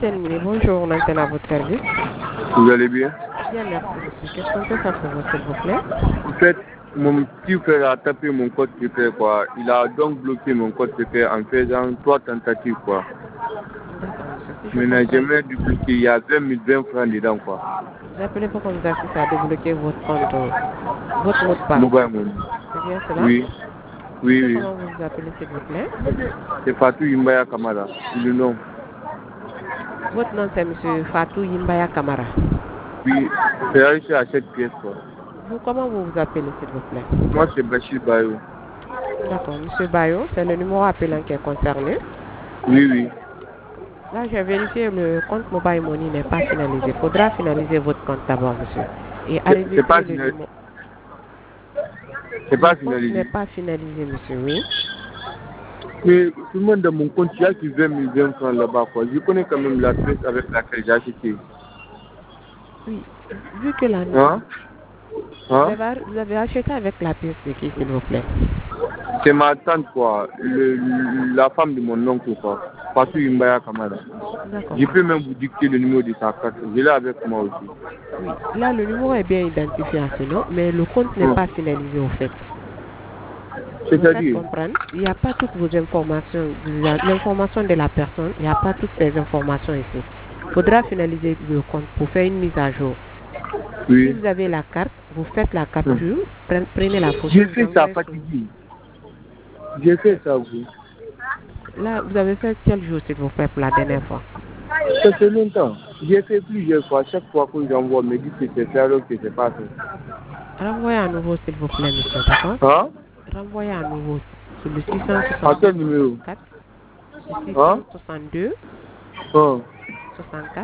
Terminé. Bonjour, on antenne à votre service. Vous allez bien? Bien, merci, monsieur. Qu'est-ce qu'on peut faire pour vous, s'il vous plaît? En fait, mon petit frère a tapé mon code secret, quoi. Il a donc bloqué mon code secret en faisant 3 tentatives, quoi. D'accord, monsieur. Si je Maintenant, comprends. j'aimerais débloquer. Il y a 20 francs dedans, quoi. Vous appelez pour qu'on vous assiste à débloquer votre compte, votre mot de passe. Mobile money. C'est bien cela? Oui, oui, Monsieur, oui. comment vous vous appelez, s'il vous plaît? C'est Fatou Imbaya Kamara. Le nom. Votre nom, c'est monsieur Fatou Yimbaya Kamara. Oui, c'est réussi à cette pièce, quoi. Vous, comment vous vous appelez, s'il vous plaît? Moi, c'est Bachir Bayo. D'accord, monsieur Bayo, c'est le numéro appelant qui est concerné. Oui, oui. Là, j'ai vérifié, le compte Mobile Money n'est pas finalisé. Il faudra finaliser votre compte d'abord, monsieur. Et C'est pas enregistrer le finalisé. numéro. C'est Le pas compte n'est finalisé. pas finalisé, monsieur, oui. Mais tout le monde dans mon compte, il y a qui veut 20 francs là-bas, quoi. Je connais quand même la pièce avec laquelle j'ai acheté. Oui, vu que la... Hein? Hein? Vous avez acheté avec la pièce de qui, s'il vous plaît? C'est ma tante, quoi. La femme de mon oncle, quoi. Fatou Imbaya Kamara. D'accord. Je peux même vous dicter le numéro de sa carte. Je l'ai avec moi aussi. Oui, là, le numéro est bien identifié à ce nom, mais le compte n'est pas finalisé, au fait. Vous me faites C'est-à-dire, comprendre, il n'y a pas toutes vos informations, l'information de la personne, il n'y a pas toutes ces informations ici. Il faudra finaliser le compte pour faire une mise à jour. Si oui. vous avez la carte, vous faites la capture, prenez la photo. J'ai fait vous ça envoyez fatigué. J'ai fait ça, oui. Là, vous avez fait quel jour, s'il vous plaît, pour la dernière fois? Ça fait longtemps. J'ai fait plusieurs fois. Chaque fois que j'envoie, me dit que c'est fait alors que c'est pas fait. Renvoyez à nouveau, s'il vous plaît, monsieur, d'accord? Hein? Renvoyez à nouveau sur le À quel numéro? 664, le Hein? 662, Hein? 64,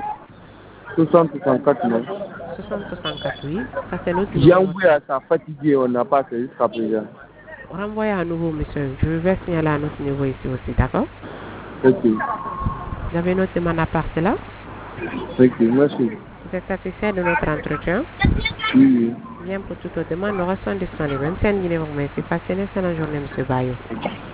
64, non? 64, oui. Ça, c'est notre J'ai numéro. envoyé à ça fatigué, on n'a pas fait jusqu'à présent. Renvoyez à nouveau, monsieur. Je vais signaler à notre niveau ici aussi, d'accord? Ok. Vous avez notre demande à part cela? Ok, merci. Vous êtes satisfait de notre entretien? Oui, oui. Bien, pour toute autre demande, nous restons disponibles. Merci, merci. Passez une excellente journée, monsieur Bayo.